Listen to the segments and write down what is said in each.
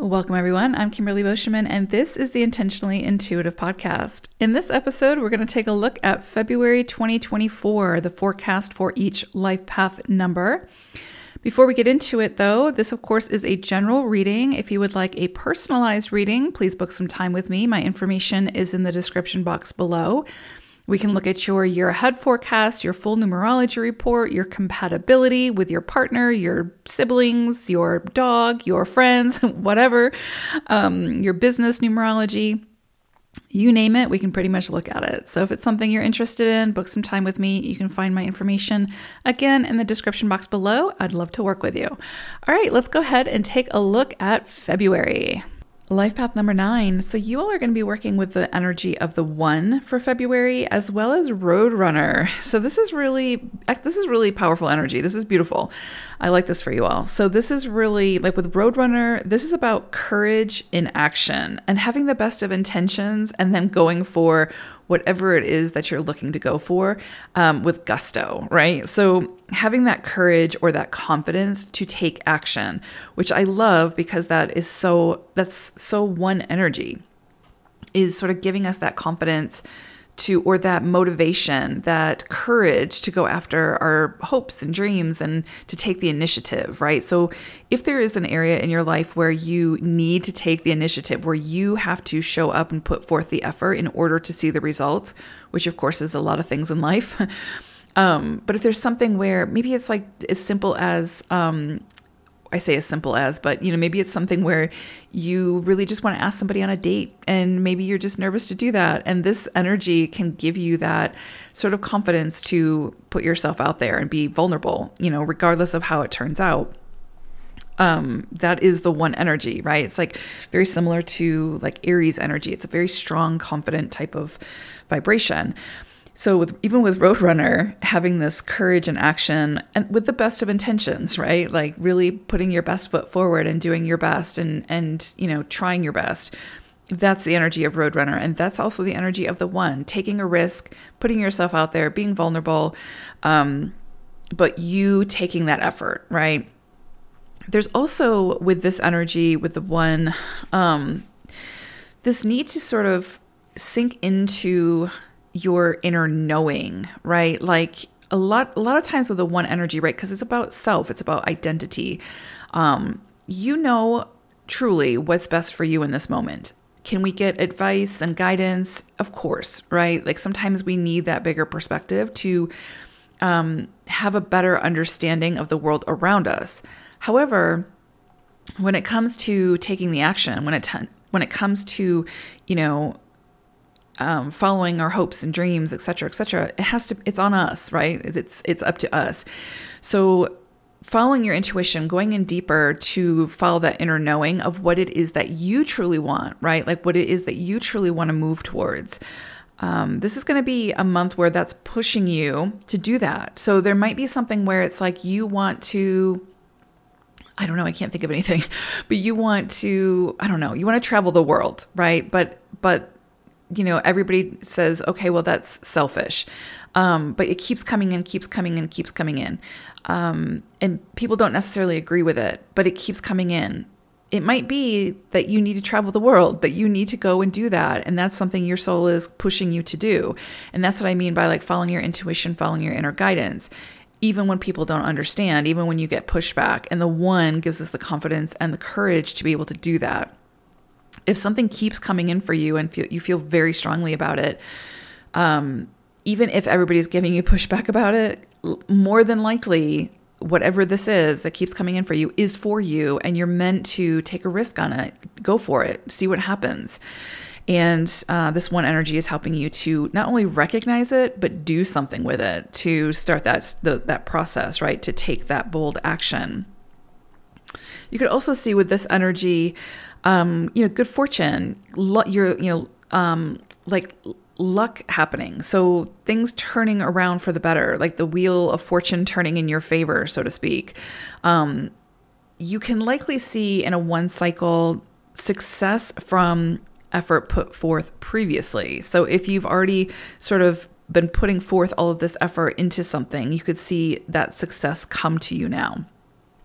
Welcome, everyone. I'm Kimberly Boschman, and this is the Intentionally Intuitive Podcast. In this episode, we're going to take a look at February 2024, the forecast for each life path number. Before we get into it, though, this, of course, is a general reading. If you would like a personalized reading, please book some time with me. My information is in the description box below. We can look at your year ahead forecast, your full numerology report, your compatibility with your partner, your siblings, your dog, your friends, whatever, your business numerology, you name it, we can pretty much look at it. So if it's something you're interested in, book some time with me. You can find my information again in the description box below. I'd love to work with you. All right, let's go ahead and take a look at February. Life path number 9. So you all are going to be working with the energy of the 1 for February, as well as Roadrunner. So this is really powerful energy. This is beautiful. I like this for you all. So this is really like with Roadrunner, this is about courage in action and having the best of intentions and then going for whatever it is that you're looking to go for with gusto, right? So having that courage or that confidence to take action, which I love because that's so 1 energy, is sort of giving us that confidence to, or that motivation, that courage to go after our hopes and dreams and to take the initiative, right? So if there is an area in your life where you need to take the initiative, where you have to show up and put forth the effort in order to see the results, which of course is a lot of things in life. But if there's something where maybe it's like as simple as, I say as simple as, but maybe it's something where you really just want to ask somebody on a date and maybe you're just nervous to do that. And this energy can give you that sort of confidence to put yourself out there and be vulnerable, regardless of how it turns out. That is the 1 energy, right? It's like very similar to like Aries energy. It's a very strong, confident type of vibration. So even with Roadrunner, having this courage and action and with the best of intentions, right? Like really putting your best foot forward and doing your best and trying your best. That's the energy of Roadrunner. And that's also the energy of the 1, taking a risk, putting yourself out there, being vulnerable, but you taking that effort, right? There's also with this energy, with the 1, this need to sort of sink into your inner knowing, right? Like a lot of times with the 1 energy, right? Because it's about self, it's about identity. Truly what's best for you in this moment. Can we get advice and guidance? Of course, right? Like sometimes we need that bigger perspective to have a better understanding of the world around us. However, when it comes to taking the action, when it comes to, following our hopes and dreams, et cetera, it's on us, right? It's up to us. So following your intuition, going in deeper to follow that inner knowing of what it is that you truly want, right? Like what it is that you truly want to move towards. This is going to be a month where that's pushing you to do that. So there might be something where it's like you want to, I don't know, I can't think of anything, but you want to travel the world, right? But everybody says, okay, well, that's selfish. But it keeps coming in. And people don't necessarily agree with it, but it keeps coming in. It might be that you need to travel the world, that you need to go and do that. And that's something your soul is pushing you to do. And that's what I mean by like following your intuition, following your inner guidance. Even when people don't understand, even when you get pushback, and the 1 gives us the confidence and the courage to be able to do that. If something keeps coming in for you and you feel very strongly about it, even if everybody's giving you pushback about it, more than likely, whatever this is that keeps coming in for you is for you, and you're meant to take a risk on it. Go for it. See what happens. And this 1 energy is helping you to not only recognize it, but do something with it to start that process, right? To take that bold action. You could also see with this energy, good fortune, like luck happening. So things turning around for the better, like the wheel of fortune turning in your favor, so to speak. You can likely see in a 1 cycle success from effort put forth previously. So if you've already sort of been putting forth all of this effort into something, you could see that success come to you now.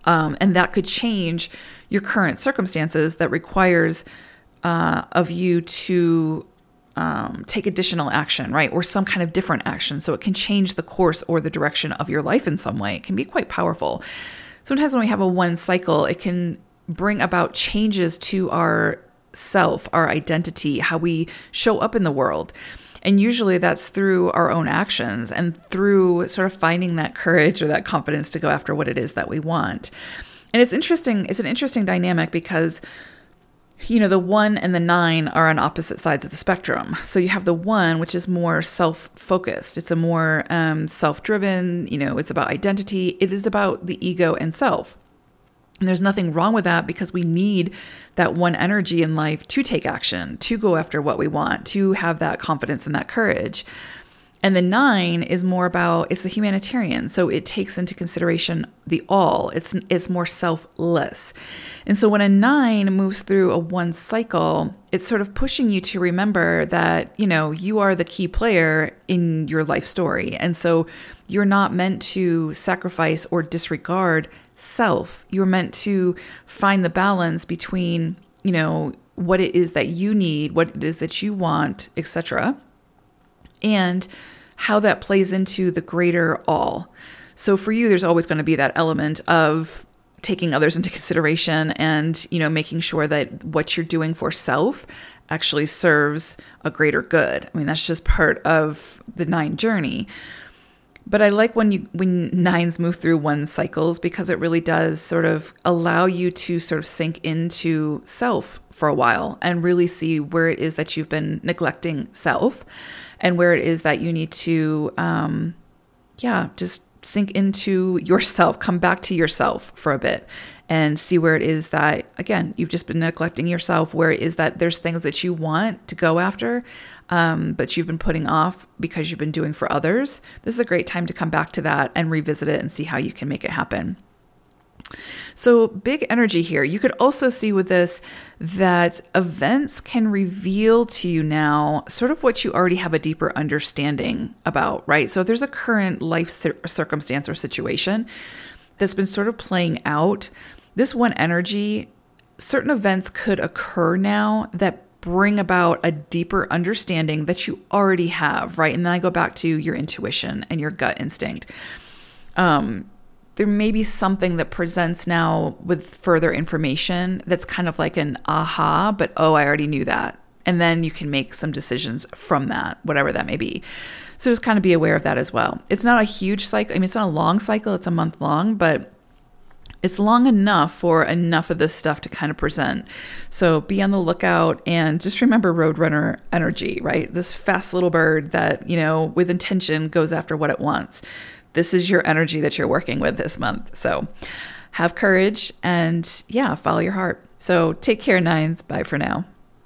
And that could change your current circumstances that requires of you to take additional action, right? Or some kind of different action. So it can change the course or the direction of your life in some way. It can be quite powerful. Sometimes when we have a one cycle, it can bring about changes to our self, our identity, how we show up in the world. And usually that's through our own actions and through sort of finding that courage or that confidence to go after what it is that we want. And it's interesting. It's an interesting dynamic because, you know, the 1 and the 9 are on opposite sides of the spectrum. So you have the 1, which is more self-focused. It's a more self-driven, you know, it's about identity. It is about the ego and self. And there's nothing wrong with that because we need that 1 energy in life to take action, to go after what we want, to have that confidence and that courage. And the 9 is more about, it's the humanitarian. So it takes into consideration the all. It's more selfless. And so when a 9 moves through a 1 cycle, it's sort of pushing you to remember that, you know, you are the key player in your life story. And so you're not meant to sacrifice or disregard self. You're meant to find the balance between, you know, what it is that you need, what it is that you want, etc., and how that plays into the greater all. So for you, there's always going to be that element of taking others into consideration and, you know, making sure that what you're doing for self actually serves a greater good. I mean, that's just part of the 9 journey. But I like when 9s move through 1 cycles because it really does sort of allow you to sort of sink into self for a while and really see where it is that you've been neglecting self and where it is that you need to, just sink into yourself, come back to yourself for a bit and see where it is that, again, you've just been neglecting yourself, where it is that there's things that you want to go after, but you've been putting off because you've been doing for others. This is a great time to come back to that and revisit it and see how you can make it happen. So big energy here. You could also see with this that events can reveal to you now sort of what you already have a deeper understanding about, right? So if there's a current life circumstance or situation that's been sort of playing out, this 1 energy, certain events could occur now that bring about a deeper understanding that you already have, right? And then I go back to your intuition and your gut instinct. There may be something that presents now with further information that's kind of like an aha, but I already knew that. And then you can make some decisions from that, whatever that may be. So just kind of be aware of that as well. It's not a huge cycle. I mean, it's not a long cycle. It's a month long, but it's long enough for enough of this stuff to kind of present. So be on the lookout and just remember Roadrunner energy, right? This fast little bird that, you know, with intention goes after what it wants. This is your energy that you're working with this month. So have courage and follow your heart. So take care, 9s. Bye for now.